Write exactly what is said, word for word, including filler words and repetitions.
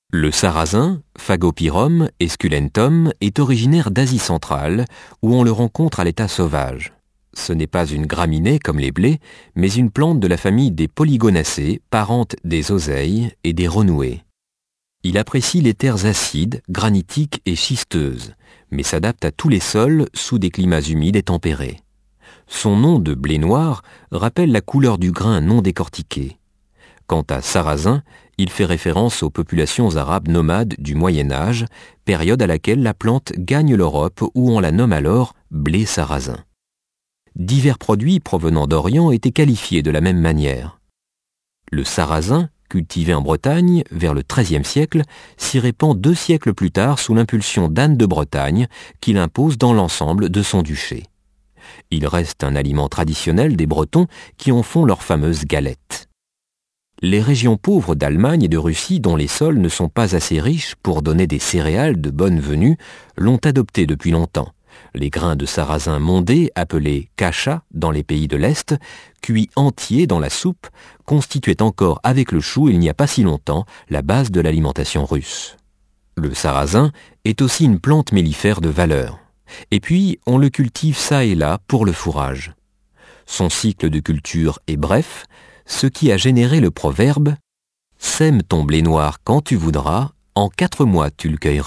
Le sarrasin, Phagopyrum esculentum, est originaire d'Asie centrale, où on le rencontre à l'état sauvage. Ce n'est pas une graminée comme les blés, mais une plante de la famille des Polygonacées, parente des oseilles et des renouées. Il apprécie les terres acides, granitiques et schisteuses, mais s'adapte à tous les sols sous des climats humides et tempérés. Son nom de blé noir rappelle la couleur du grain non décortiqué. Quant à sarrasin, il fait référence aux populations arabes nomades du Moyen Âge, période à laquelle la plante gagne l'Europe où on la nomme alors blé sarrasin. Divers produits provenant d'Orient étaient qualifiés de la même manière. Le sarrasin, cultivé en Bretagne vers le treizième siècle, s'y répand deux siècles plus tard sous l'impulsion d'Anne de Bretagne, qu'il impose dans l'ensemble de son duché. Il reste un aliment traditionnel des Bretons qui en font leur fameuse galette. Les régions pauvres d'Allemagne et de Russie, dont les sols ne sont pas assez riches pour donner des céréales de bonne venue, l'ont adopté depuis longtemps. Les grains de sarrasin mondés, appelés kasha dans les pays de l'Est, cuits entiers dans la soupe, constituaient encore avec le chou, il n'y a pas si longtemps, la base de l'alimentation russe. Le sarrasin est aussi une plante mellifère de valeur. Et puis, on le cultive ça et là pour le fourrage. Son cycle de culture est bref, ce qui a généré le proverbe « Sème ton blé noir quand tu voudras, en quatre mois tu le cueilleras ».